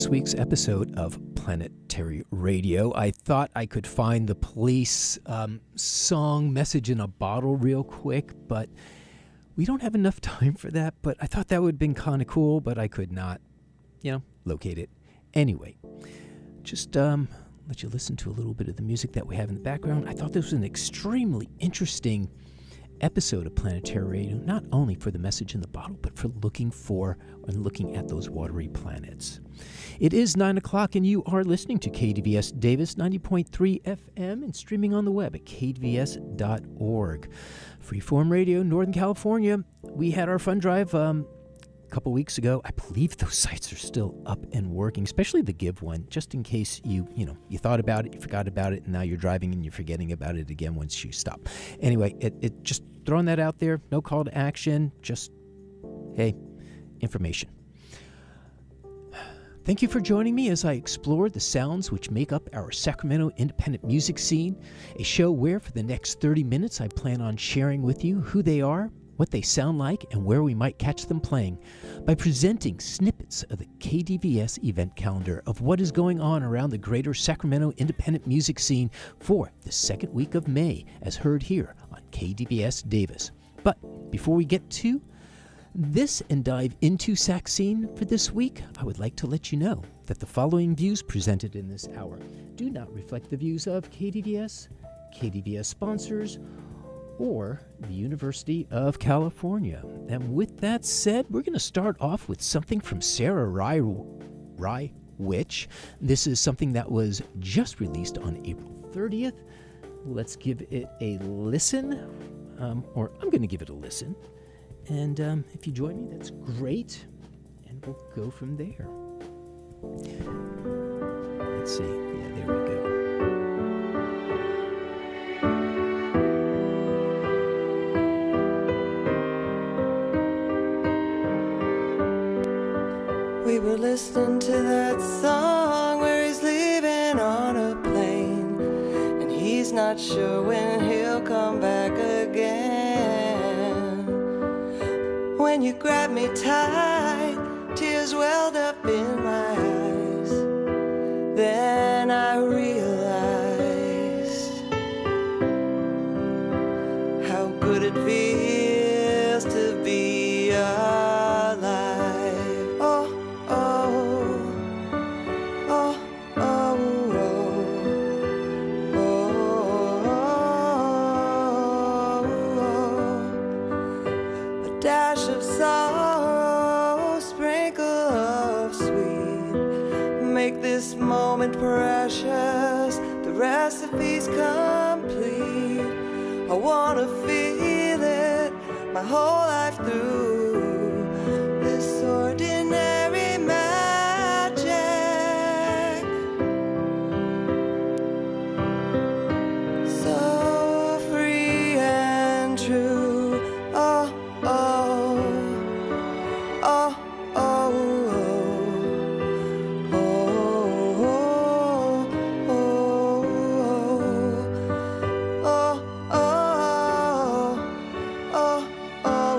This week's episode of Planetary Radio. I thought I could find the Police song Message in a Bottle real quick, but we don't have enough time for that. But I thought that would have been kind of cool, but I could not, locate it. Anyway, just let you listen to a little bit of the music that we have in the background. I thought this was an extremely interesting episode of Planetary Radio, not only for the message in the bottle, but for looking at those watery planets. It is 9 o'clock, and you are listening to KDVS Davis 90.3 FM and streaming on the web at kdvs.org. Freeform Radio, Northern California. We had our fund drive a couple weeks ago. I believe those sites are still up and working, especially the Give one, just in case you thought about it, you forgot about it, and now you're driving and you're forgetting about it again once you stop. Anyway, it just throwing that out there, no call to action, just, hey, information. Thank you for joining me as I explore the sounds which make up our Sacramento independent music scene, a show where for the next 30 minutes I plan on sharing with you who they are, what they sound like, and where we might catch them playing by presenting snippets of the KDVS event calendar of what is going on around the greater Sacramento independent music scene for the second week of May, as heard here on KDVS Davis. But before we get to this and dive into Sac Scene for this week, I would like to let you know that the following views presented in this hour do not reflect the views of KDVS, KDVS sponsors, or the University of California. And with that said, we're going to start off with something from Sarah Rywich. This is something that was just released on April 30th. Let's give it a listen, or I'm going to give it a listen. And if you join me, that's great. And we'll go from there. Let's see. Yeah, there we go. We were listening to that song where he's leaving on a plane, and he's not sure when he'll come back again. When you grabbed me tight, tears welled up in my eyes. Then I realized how good it feels to be alive. Oh, oh, oh, oh, oh, oh. A dash of sorrow, sprinkle of sweet, make this moment precious, the recipe's complete. I wanna feel it my whole life through, this ordinary magic, so free and true. Oh, oh, oh, oh, oh, oh, oh, oh, oh, oh,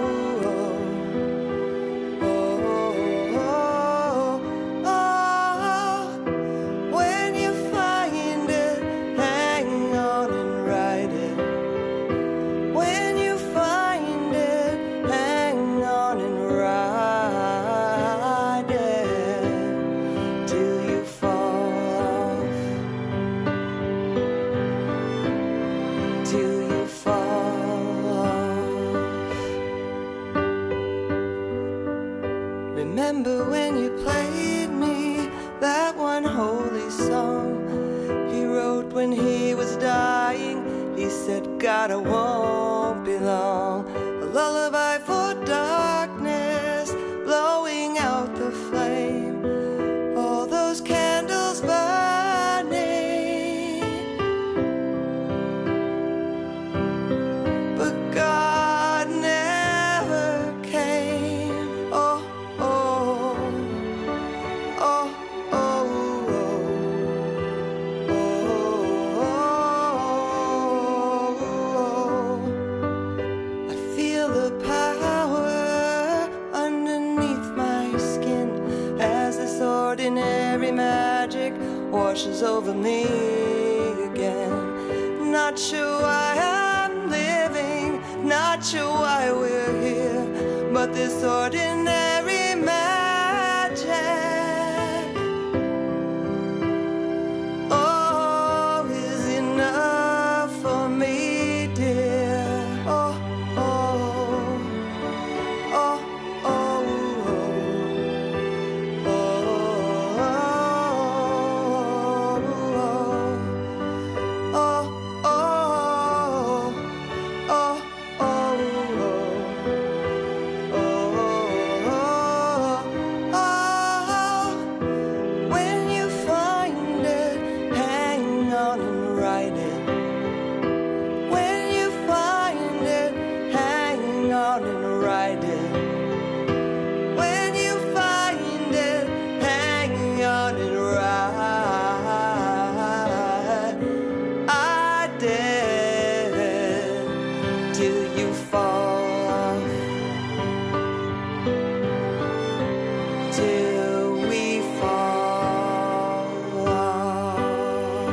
when you find it, hang on and write it. When you find it, hang on and ride it till you fall off, till you fall off. Remember when you played me that one holy song he wrote when he was dying? He said, God, I won't be long. A lullaby for darkness, blowing out the flame. All those candles burning, but God never came. Oh, oh, oh, oh, oh, oh, oh. I ordinary magic washes over me again. Not sure why I'm living, not sure why we're here, but this ordinary magic, oh, is enough for me, dear. Oh, oh, oh, oh, oh, oh, oh, oh, when you find it, hang on and write it. When you find it, hang on and write it. When you find it, hang on and write. I did till you fall off, till we fall off.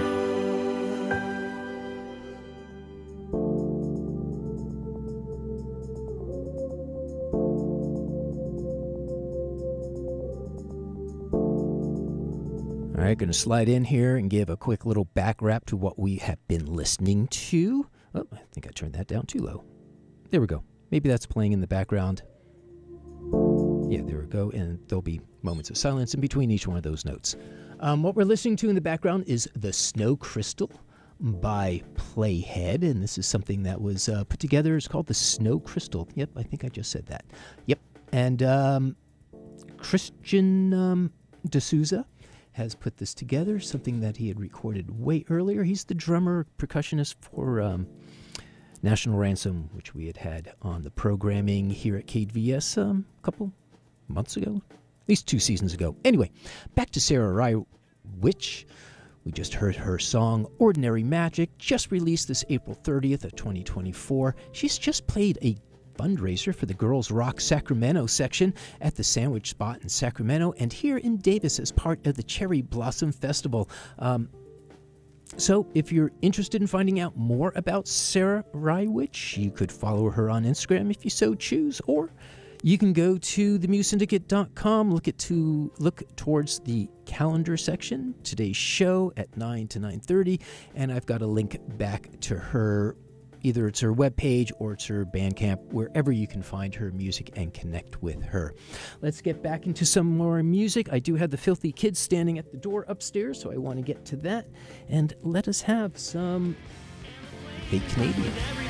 All right, going to slide in here and give a quick little back wrap to what we have been listening to. Oh, I think I turned that down too low. There we go. Maybe that's playing in the background. Yeah, there we go. And there'll be moments of silence in between each one of those notes. What we're listening to in the background is The Snow Crystal by Playhead. And this is something that was put together. It's called The Snow Crystal. Yep, I think I just said that. Yep. And Christian D'Souza has put this together, something that he had recorded way earlier. He's the drummer, percussionist for National Ransom, which we had on the programming here at KVS a couple months ago, at least 2 seasons ago. Anyway, back to Sarah Rywich. We just heard her song Ordinary Magic, just released this April 30th of 2024. She's just played a fundraiser for the Girls Rock Sacramento section at the Sandwich Spot in Sacramento and here in Davis as part of the Cherry Blossom Festival. So if you're interested in finding out more about Sarah Rywich, you could follow her on Instagram if you so choose, or you can go to themusesyndicate.com, look towards the calendar section, today's show at 9 to 9:30, and I've got a link back to her. Either it's her webpage or it's her Bandcamp, wherever you can find her music and connect with her. Let's get back into some more music. I do have the Filthy Kids standing at the door upstairs, so I want to get to that. And let us have some Fake Canadian.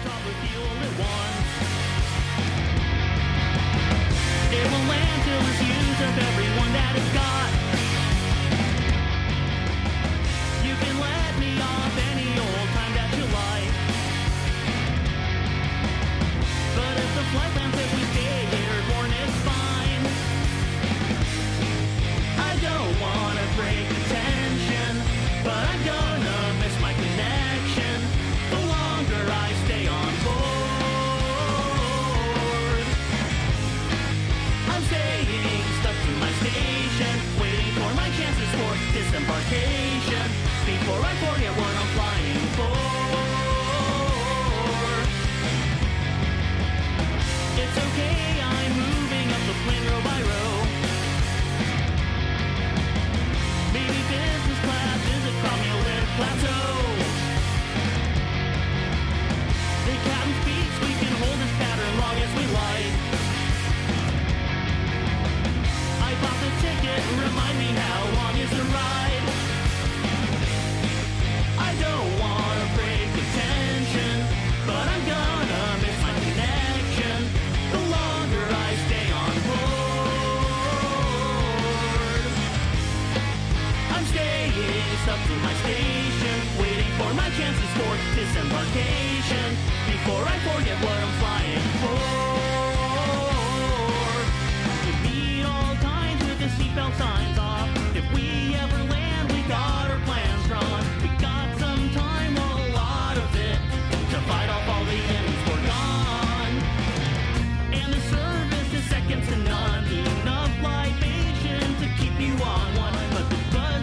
It will land till it's used up everyone that it's got. You can let me off any old time that you like. But if the flight lands, if we stay airborne, it's fine. I don't wanna break the tension, but I'm gonna miss my connection the longer I stay on board. I'm staying stuck to my station, waiting for my chances for disembarkation before I forget what I'm flying for. It's okay, I'm moving up the plane row by row. Maybe business class is a cumulative plateau. The captain speaks, we can hold this pattern long as we like. I bought the ticket, remind me how long is the ride. I don't wanna break the tension, but I'm gonna miss my connection the longer I stay on board. I'm staying stuck to my station, waiting for my chances for disembarkation before I forget what I'm flying for. To meet all kinds with the seatbelt signs off. If we ever land, we got our plans drawn. We got some time, well, a lot of it, to fight off all the enemies we're gone. And the service is second to none. Enough libation to keep you on one, but the buzz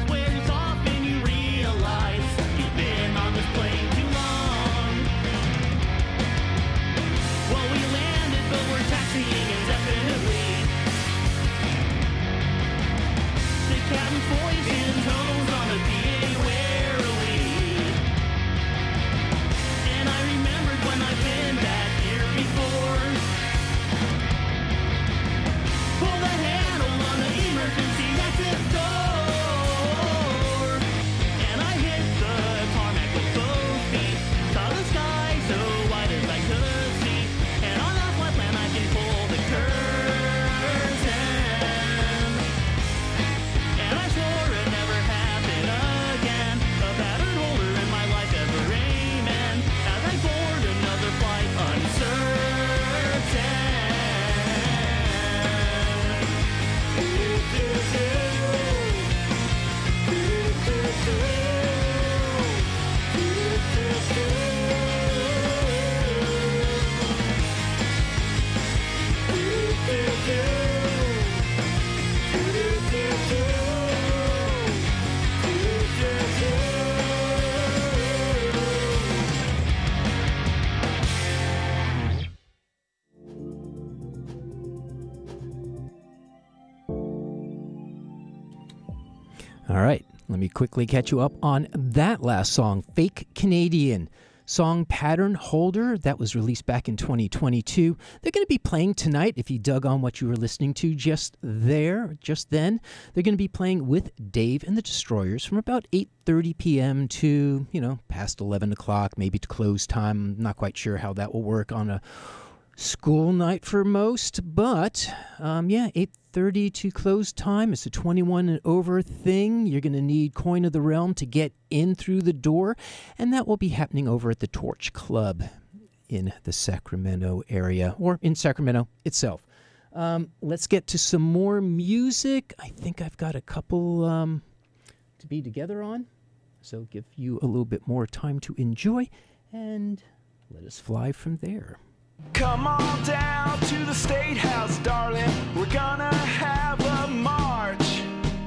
All right, let me quickly catch you up on that last song, Fake Canadian. Song Pattern Holder, that was released back in 2022. They're going to be playing tonight, if you dug on what you were listening to just then. They're going to be playing with Dave and the Destroyers from about 8:30 p.m. to, past 11 o'clock, maybe to close time. I'm not quite sure how that will work on a school night for most, but 8:30 to close time. It's a 21 and over thing. You're going to need Coin of the Realm to get in through the door, and that will be happening over at the Torch Club in the Sacramento area, or in Sacramento itself. Let's get to some more music. I think I've got a couple to be together on, so give you a little bit more time to enjoy, and let us fly from there. Come on down to the State House, darling. We're gonna have a march.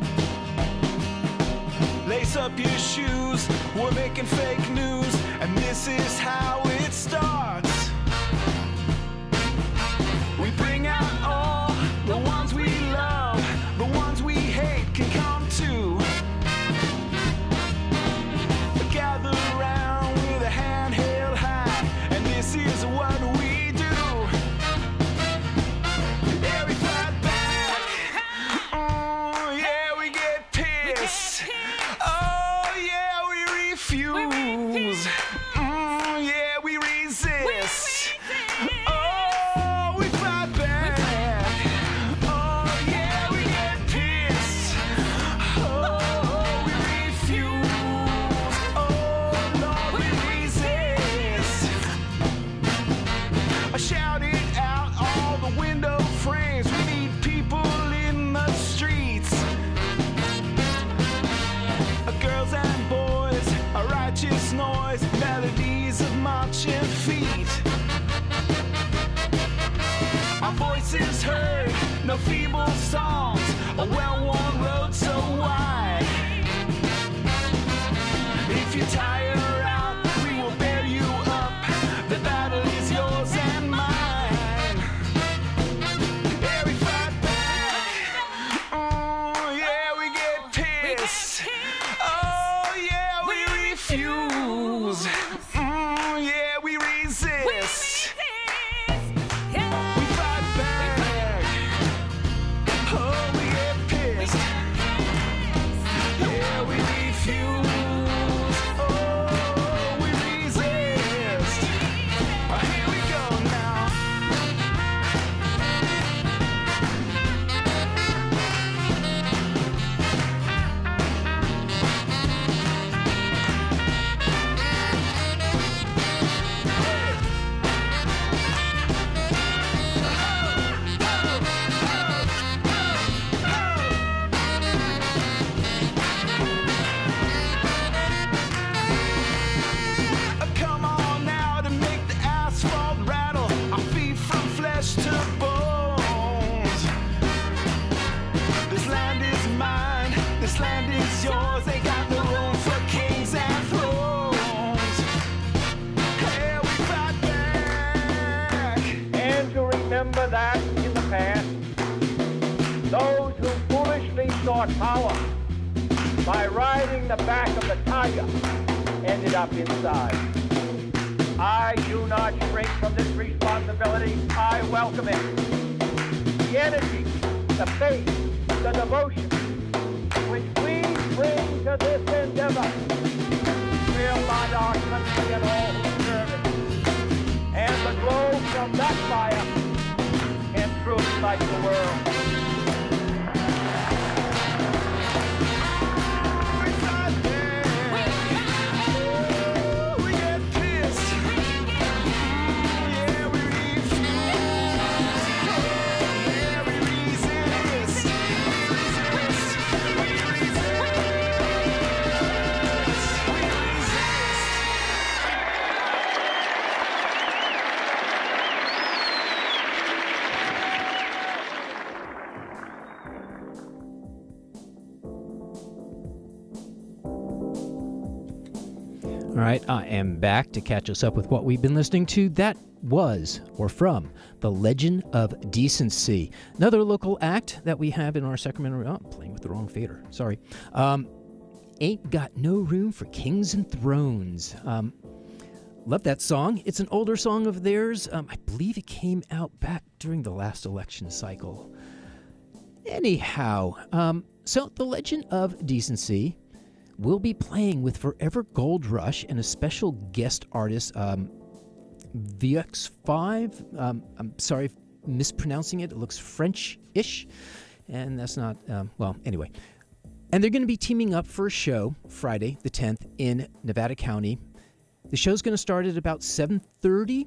Lace up your shoes, we're making fake news, and this is how it starts. We bring out all the ones we love, the ones we hate can come too. Gather around with a hand held high, and this is what we do. Yeah, we fight back. Oh, yeah, we get pissed. Oh, yeah, we refuse. Yeah, we resist. Oh, we fight back. Oh, yeah, we get pissed. Oh, we refuse. Oh, Lord, we resist. I shouted out all the window frames. We need people in the streets. Girls and boys, a righteous noise, melodies of marching feet. Our voices heard, no feeble songs, a well-worn road so wide. If you tire out, we will bear you up. The battle is yours and mine. Yeah, we fight back. Oh, yeah, we get pissed. Oh, yeah, we refuse. Yeah, we resist. We fight back. Oh, we get pissed. Yeah, we refuse. Oh, we resist. Here we go now. Come on now to make the asphalt rattle. Our feet from flesh to bones. This land is mine. This land is yours. They got no room for kings and thrones. Hey, we fight back. And to remember that in the past, those who foolishly sought power by riding the back of the tiger ended up inside. I do not shrink from this responsibility. I welcome it. The energy, the faith, the devotion which we bring to this endeavor will light our country and all who serve it. And the glow from that fire can truly light the world. We fight back. We get pissed. Yeah, we refuse. Yeah, we resist. All right, I am back to catch us up with what we've been listening to. That was, or from, The Legend of Decency. Another local act that we have in our Sacramento... Oh, I'm playing with the wrong fader. Sorry. Ain't Got No Room for Kings and Thrones. Love that song. It's an older song of theirs. I believe it came out back during the last election cycle. Anyhow, so The Legend of Decency will be playing with Forever Gold Rush and a special guest artist, VX5. I'm sorry if mispronouncing it. It looks French-ish, and that's not, well, anyway. And they're going to be teaming up for a show Friday the 10th in Nevada County. The show's going to start at about 7:30.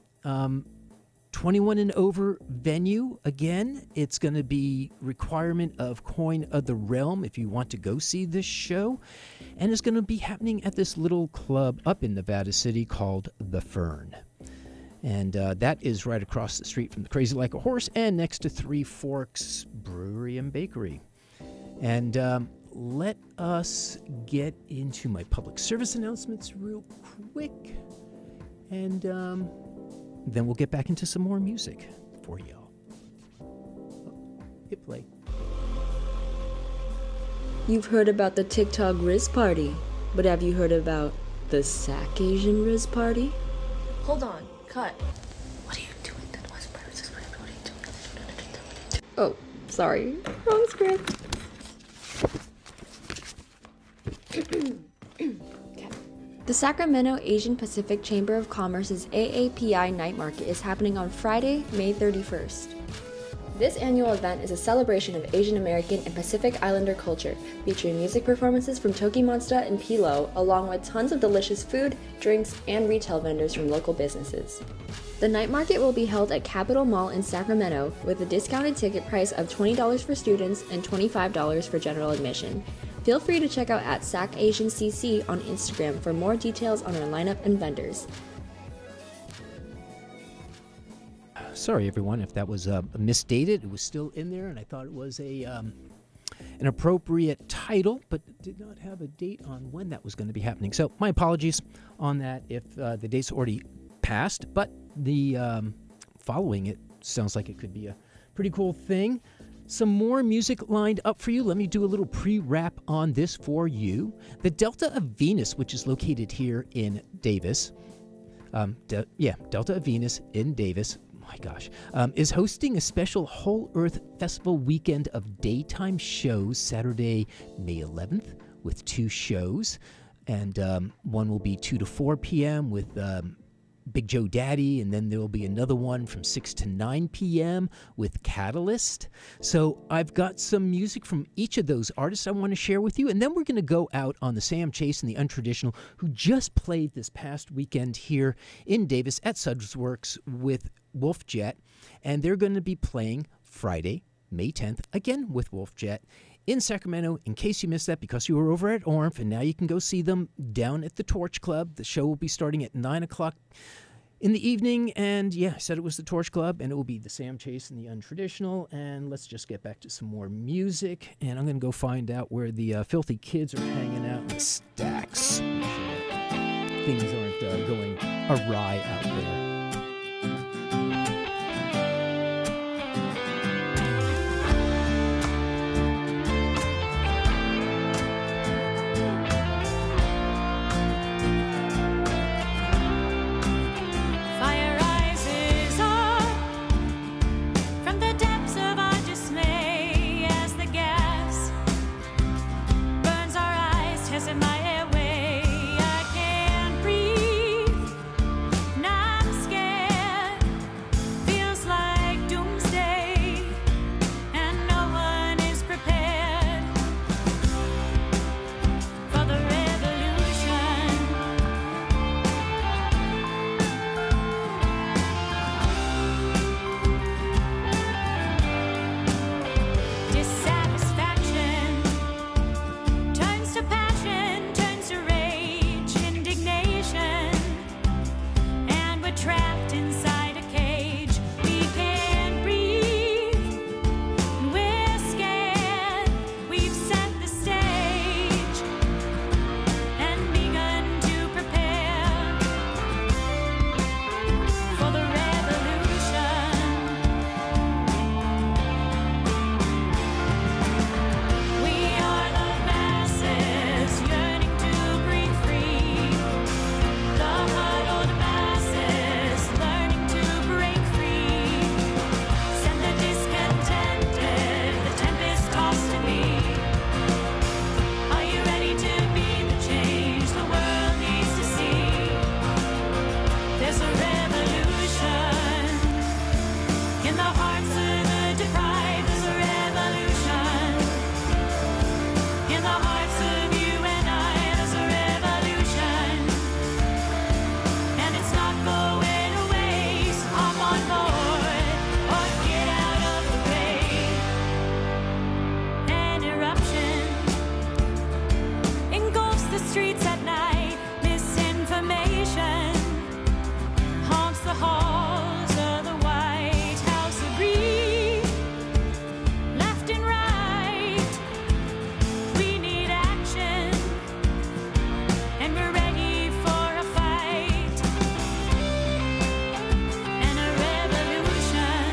21 and over venue. Again, it's going to be requirement of Coin of the Realm if you want to go see this show. And it's going to be happening at this little club up in Nevada City called The Fern. And that is right across the street from the Crazy Like a Horse and next to Three Forks Brewery and Bakery. And let us get into my public service announcements real quick. And then we'll get back into some more music for y'all. Hit play. You've heard about the TikTok Riz Party, but have you heard about the Sac Asian Riz Party? Hold on, cut. What are you doing? Oh, sorry. Wrong script. The Sacramento Asian Pacific Chamber of Commerce's AAPI Night Market is happening on Friday, May 31st. This annual event is a celebration of Asian American and Pacific Islander culture, featuring music performances from Toki Monsta and Pilo, along with tons of delicious food, drinks, and retail vendors from local businesses. The night market will be held at Capitol Mall in Sacramento, with a discounted ticket price of $20 for students and $25 for general admission. Feel free to check out at SacAsianCC on Instagram for more details on our lineup and vendors. Sorry, everyone, if that was misstated. It was still in there, and I thought it was an appropriate title, but did not have a date on when that was going to be happening. So my apologies on that if the date's already passed, but the following it sounds like it could be a pretty cool thing. Some more music lined up for you. Let me do a little pre-wrap on this for you. The Delta of Venus, which is located here in Davis, Delta of Venus in Davis, my gosh, is hosting a special Whole Earth Festival weekend of daytime shows Saturday, May 11th, with 2 shows. And one will be 2 to 4 p.m. with Big Joe Daddy, and then there will be another one from 6 to 9 p.m. with Catalyst. So I've got some music from each of those artists I want to share with you, and then we're going to go out on the Sam Chase and the Untraditional, who just played this past weekend here in Davis at Suds Works with Wolf Jet, and they're going to be playing Friday, May 10th, again with Wolf Jet in Sacramento, in case you missed that because you were over at ORMF, and now you can go see them down at the Torch Club. The show will be starting at 9 o'clock in the evening, and yeah, I said it was the Torch Club, and it will be the Sam Chase and the Untraditional, and let's just get back to some more music, and I'm going to go find out where the Filthy Kids are hanging out in the stacks. Things aren't going awry out there. My airway, I can't breathe. Now I'm scared. streets at night. Misinformation haunts the halls of the White House. Agree, left and right. We need action, and we're ready for a fight and a revolution.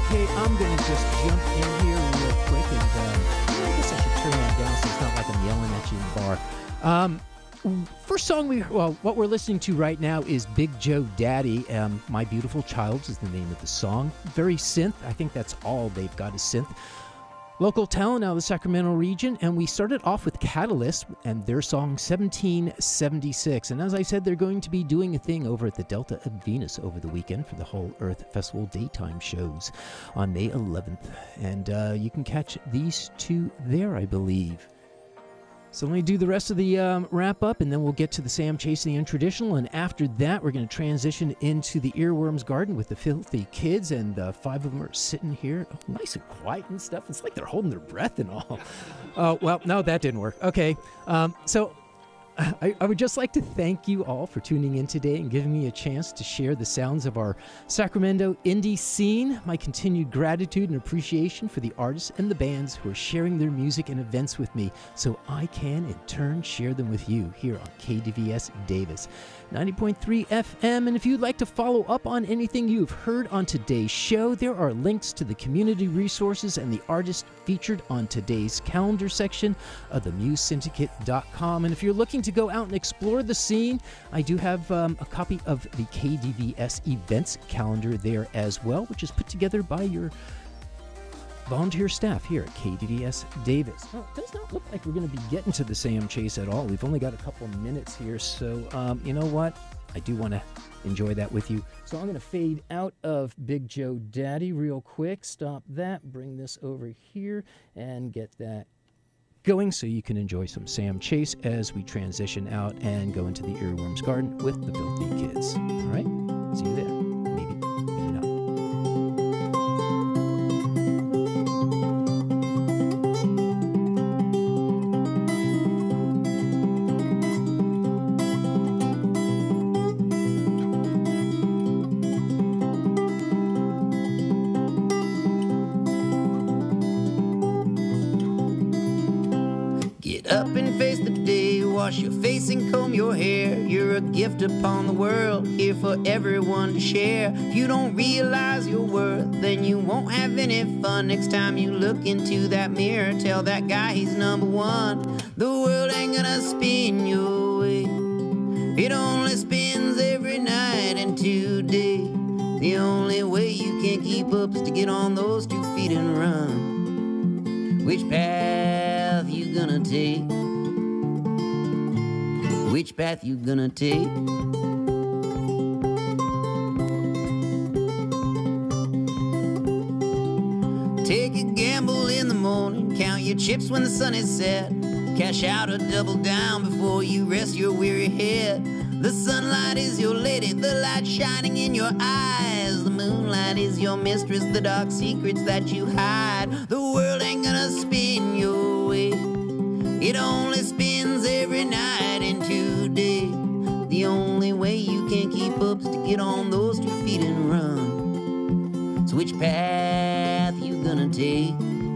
Okay, I'm going to just jump in here real quick, and I guess I should turn that down so it's not like I'm yelling at you in the bar. First song what we're listening to right now is Big Joe Daddy. My Beautiful Child is the name of the song. Very synth. I think that's all they've got is synth. Local talent out of the Sacramento region, and we started off with Catalyst and their song 1776. And as I said, they're going to be doing a thing over at the Delta of Venus over the weekend for the Whole Earth Festival daytime shows on May 11th. And you can catch these two there, I believe. So let me do the rest of the wrap up, and then we'll get to the Sam Chase and the Untraditional. And after that, we're going to transition into the Earworms Garden with the Filthy Kids. And 5 of them are sitting here, nice and quiet and stuff. It's like they're holding their breath and all. Well, no, that didn't work. Okay. So I would just like to thank you all for tuning in today and giving me a chance to share the sounds of our Sacramento indie scene. My continued gratitude and appreciation for the artists and the bands who are sharing their music and events with me so I can, in turn, share them with you here on KDVS Davis 90.3 FM. And if you'd like to follow up on anything you've heard on today's show, there are links to the community resources and the artists featured on today's calendar section of themusesyndicate.com. And if you're looking to go out and explore the scene, I do have a copy of the KDVS events calendar there as well, which is put together by your volunteer staff here at KDVS Davis. Well, it does not look like we're going to be getting to the Sam Chase at all. We've only got a couple minutes here, so you know what? I do want to enjoy that with you. So I'm going to fade out of Big Joe Daddy real quick. Stop that, bring this over here, and get that going so you can enjoy some Sam Chase as we transition out and go into the Earworms Garden with the Filthy Kids. All right? See you there. Maybe not. Up and face the day, wash your face and comb your hair. You're a gift upon the world, here for everyone to share. If you don't realize your worth, then you won't have any fun. Next time you look into that mirror, tell that guy he's number one. The world ain't gonna spin your way, it only spins every night and today. The only way you can keep up is to get on those 2 feet and run. Which path you gonna take? Which path you gonna take? Take a gamble in the morning, count your chips when the sun is set. Cash out or double down before you rest your weary head. The sunlight is your lady, the light shining in your eyes. The moonlight is your mistress, the dark secrets that you hide. The world ain't gonna spin your way, it only spins every night and today. The only way you can keep up is to get on those 2 feet and run. So which path you gonna take?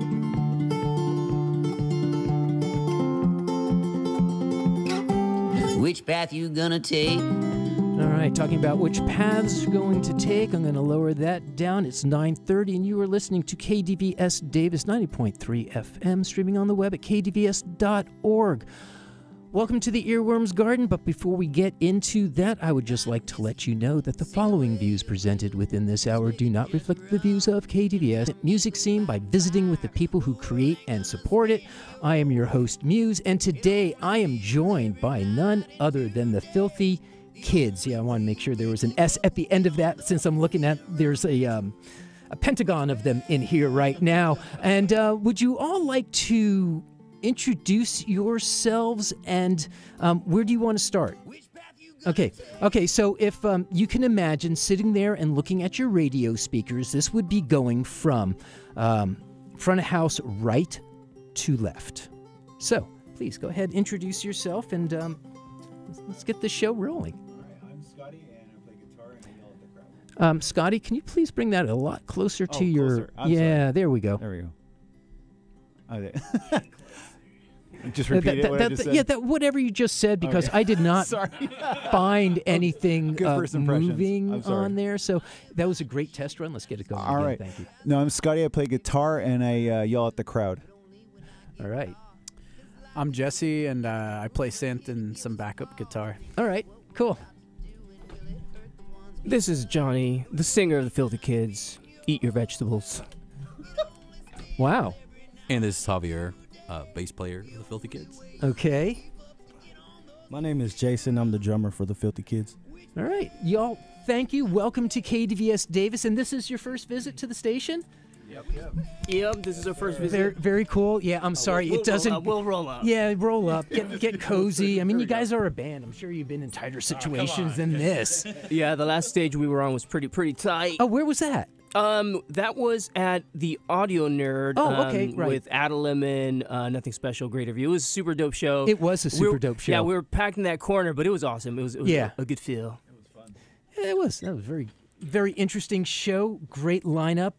Which path you gonna take? All right, talking about which paths you're going to take. I'm going to lower that down. It's 9:30, and you are listening to KDVS Davis 90.3 FM, streaming on the web at kdvs.org. Welcome to the Earworms Garden, but before we get into that, I would just like to let you know that the following views presented within this hour do not reflect the views of KDVS music scene by visiting with the people who create and support it. I am your host, Muse, and today I am joined by none other than the Filthy Kids. Yeah, I want to make sure there was an S at the end of that, since I'm looking at, there's a pentagon of them in here right now. And would you all like to introduce yourselves, and where do you want to start? Okay, so if you can imagine sitting there and looking at your radio speakers, this would be going from front of house right to left. So please go ahead, introduce yourself, and let's get this show rolling. All right, I'm Scotty, and I play guitar and I yell at the crowd. Scotty, can you please bring that a lot closer to your... Yeah, sorry. there we go. There we go. Oh, there. Just repeat it. What I just said. Yeah, that whatever you just said, because I did not Sorry. find anything Good first impressions. moving I'm sorry. on there. So that was a great test run. Let's get it going. All again. right. Thank you. No, I'm Scotty. I play guitar and I yell at the crowd. All right. I'm Jesse, and I play synth and some backup guitar. All right. Cool. This is Johnny, the singer of the Filthy Kids. Eat your vegetables. Wow. And this is Javier, bass player of the Filthy Kids. Okay. My name is Jason. I'm the drummer for the Filthy Kids. All right. Y'all, thank you. Welcome to KDVS Davis. And this is your first visit to the station? Yep, this is our first visit. Very, very cool. Yeah, I'm sorry. We'll it doesn't. We'll roll up. Yeah, roll up. Get cozy. I mean, you guys are a band. I'm sure you've been in tighter situations than this. Yeah, the last stage we were on was pretty tight. Oh, where was that? That was at the Audio Nerd. Oh, okay, right. With Ada Lemon, Nothing Special, Great Review. It was a super dope show. It was a super dope show. Yeah, we were packed in that corner, but it was awesome. It was Yeah. a good feel. Yeah, it was. That was very, very interesting show. Great lineup.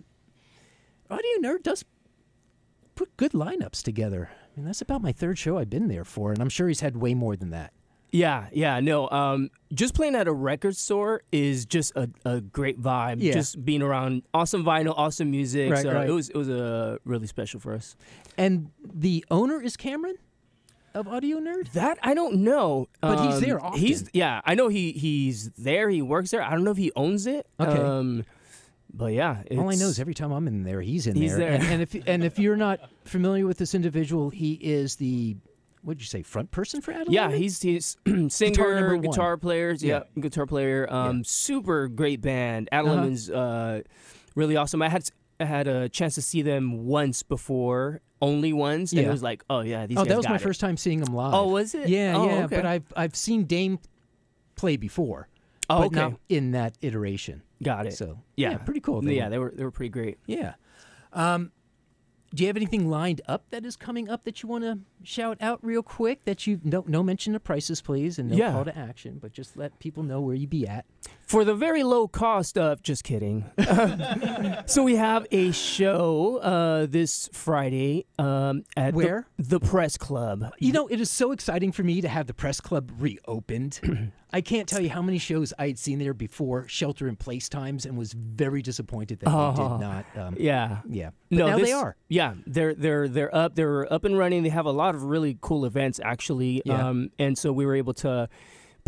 Audio Nerd does put good lineups together. I mean, that's about my third show I've been there for, and I'm sure he's had way more than that. Yeah, no. Just playing at a record store is just a great vibe. Yeah. Just being around awesome vinyl, awesome music. Right, so right. it was really special for us. And the owner is Cameron of Audio Nerd? That I don't know. But he's there often. I know he's there. He works there. I don't know if he owns it. Okay. But yeah, All I know is every time I'm in there, he's He's there. there. And if you're not familiar with this individual, he is the, what did you say, front person for Adam? Yeah, Lemon? he's number singer, one. guitar players. Yeah. Yeah, guitar player. Super great band. Ada Uh-huh. Lemon's really awesome. I had a chance to see them once before, only once, and Yeah. it was like, oh yeah, these guys that was got my it. first time seeing him live. Oh, was it? Yeah, Oh, yeah. okay. But I've seen Dame play before. Oh, but okay. not in that iteration. Got it. So Yeah. pretty cool. Yeah, they were pretty great. Yeah. Do you have anything lined up that is coming up that you want to shout out real quick? That you no mention of prices, please, and no Yeah. call to action, but just let people know where you be at. For the very low cost of, just kidding. So we have a show this Friday at Where? the Press Club. You know, it is so exciting for me to have the press club reopened. I can't tell you how many shows I had seen there before shelter in place times, and was very disappointed that they did not. Yeah. Yeah. But now they are. Yeah, they're up. They're up and running. They have a lot of really cool events actually. Yeah. And so we were able to